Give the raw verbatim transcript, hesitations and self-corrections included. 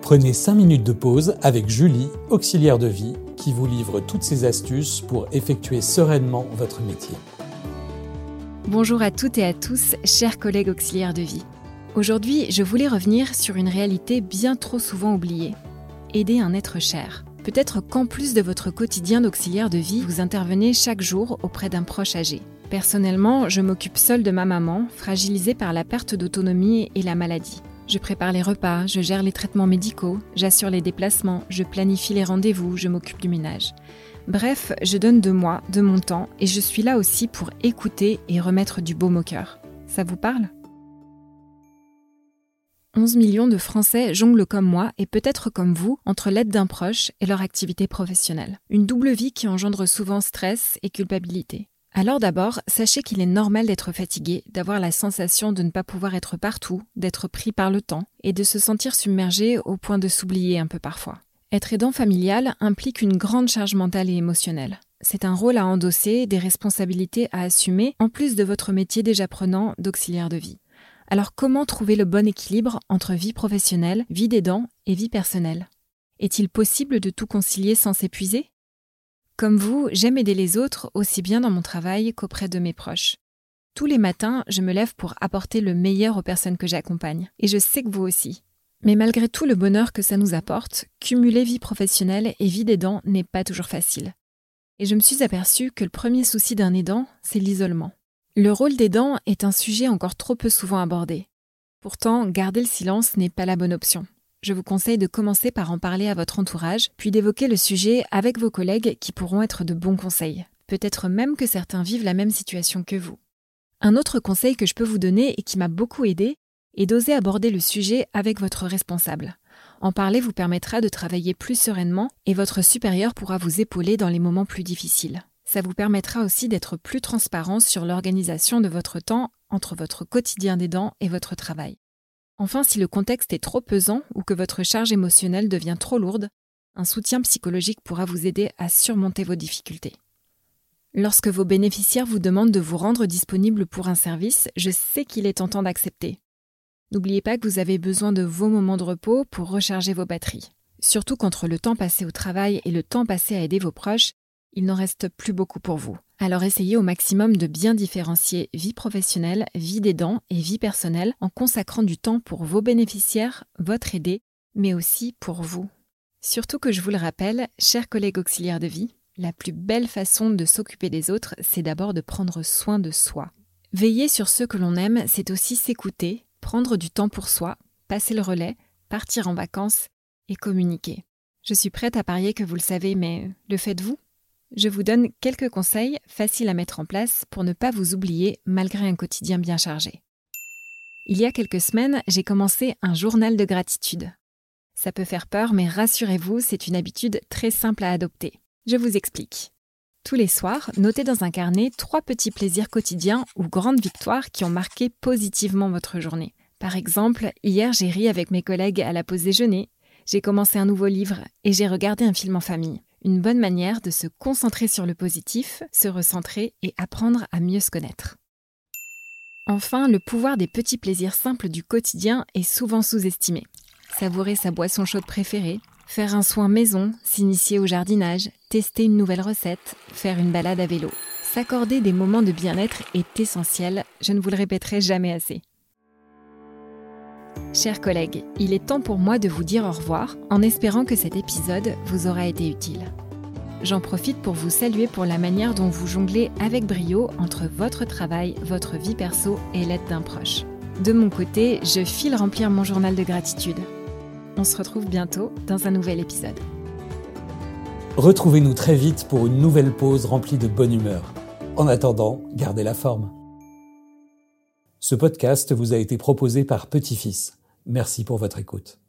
Prenez cinq minutes de pause avec Julie, auxiliaire de vie, qui vous livre toutes ses astuces pour effectuer sereinement votre métier. Bonjour à toutes et à tous, chers collègues auxiliaires de vie. Aujourd'hui, je voulais revenir sur une réalité bien trop souvent oubliée. Aider un être cher. Peut-être qu'en plus de votre quotidien d'auxiliaire de vie, vous intervenez chaque jour auprès d'un proche âgé. Personnellement, je m'occupe seule de ma maman, fragilisée par la perte d'autonomie et la maladie. Je prépare les repas, je gère les traitements médicaux, j'assure les déplacements, je planifie les rendez-vous, je m'occupe du ménage. Bref, je donne de moi, de mon temps, et je suis là aussi pour écouter et remettre du baume au cœur. Ça vous parle ? onze millions de Français jonglent comme moi, et peut-être comme vous, entre l'aide d'un proche et leur activité professionnelle. Une double vie qui engendre souvent stress et culpabilité. Alors d'abord, sachez qu'il est normal d'être fatigué, d'avoir la sensation de ne pas pouvoir être partout, d'être pris par le temps, et de se sentir submergé au point de s'oublier un peu parfois. Être aidant familial implique une grande charge mentale et émotionnelle. C'est un rôle à endosser, des responsabilités à assumer, en plus de votre métier déjà prenant d'auxiliaire de vie. Alors comment trouver le bon équilibre entre vie professionnelle, vie d'aidant et vie personnelle ? Est-il possible de tout concilier sans s'épuiser ? Comme vous, j'aime aider les autres aussi bien dans mon travail qu'auprès de mes proches. Tous les matins, je me lève pour apporter le meilleur aux personnes que j'accompagne. Et je sais que vous aussi. Mais malgré tout le bonheur que ça nous apporte, cumuler vie professionnelle et vie d'aidant n'est pas toujours facile. Et je me suis aperçue que le premier souci d'un aidant, c'est l'isolement. Le rôle d'aidant est un sujet encore trop peu souvent abordé. Pourtant, garder le silence n'est pas la bonne option. Je vous conseille de commencer par en parler à votre entourage, puis d'évoquer le sujet avec vos collègues qui pourront être de bons conseils. Peut-être même que certains vivent la même situation que vous. Un autre conseil que je peux vous donner et qui m'a beaucoup aidé est d'oser aborder le sujet avec votre responsable. En parler vous permettra de travailler plus sereinement et votre supérieur pourra vous épauler dans les moments plus difficiles. Ça vous permettra aussi d'être plus transparent sur l'organisation de votre temps entre votre quotidien d'aidant et votre travail. Enfin, si le contexte est trop pesant ou que votre charge émotionnelle devient trop lourde, un soutien psychologique pourra vous aider à surmonter vos difficultés. Lorsque vos bénéficiaires vous demandent de vous rendre disponible pour un service, je sais qu'il est tentant d'accepter. N'oubliez pas que vous avez besoin de vos moments de repos pour recharger vos batteries. Surtout qu'entre le temps passé au travail et le temps passé à aider vos proches, il n'en reste plus beaucoup pour vous. Alors essayez au maximum de bien différencier vie professionnelle, vie d'aidant et vie personnelle en consacrant du temps pour vos bénéficiaires, votre aidé, mais aussi pour vous. Surtout que je vous le rappelle, chers collègues auxiliaires de vie, la plus belle façon de s'occuper des autres, c'est d'abord de prendre soin de soi. Veiller sur ceux que l'on aime, c'est aussi s'écouter, prendre du temps pour soi, passer le relais, partir en vacances et communiquer. Je suis prête à parier que vous le savez, mais le faites-vous ? Je vous donne quelques conseils faciles à mettre en place pour ne pas vous oublier malgré un quotidien bien chargé. Il y a quelques semaines, j'ai commencé un journal de gratitude. Ça peut faire peur, mais rassurez-vous, c'est une habitude très simple à adopter. Je vous explique. Tous les soirs, notez dans un carnet trois petits plaisirs quotidiens ou grandes victoires qui ont marqué positivement votre journée. Par exemple, hier j'ai ri avec mes collègues à la pause déjeuner, j'ai commencé un nouveau livre et j'ai regardé un film en famille. Une bonne manière de se concentrer sur le positif, se recentrer et apprendre à mieux se connaître. Enfin, le pouvoir des petits plaisirs simples du quotidien est souvent sous-estimé. Savourer sa boisson chaude préférée, faire un soin maison, s'initier au jardinage, tester une nouvelle recette, faire une balade à vélo. S'accorder des moments de bien-être est essentiel, je ne vous le répéterai jamais assez. Chers collègues, il est temps pour moi de vous dire au revoir en espérant que cet épisode vous aura été utile. J'en profite pour vous saluer pour la manière dont vous jonglez avec brio entre votre travail, votre vie perso et l'aide d'un proche. De mon côté, je file remplir mon journal de gratitude. On se retrouve bientôt dans un nouvel épisode. Retrouvez-nous très vite pour une nouvelle pause remplie de bonne humeur. En attendant, gardez la forme. Ce podcast vous a été proposé par Petit Fils. Merci pour votre écoute.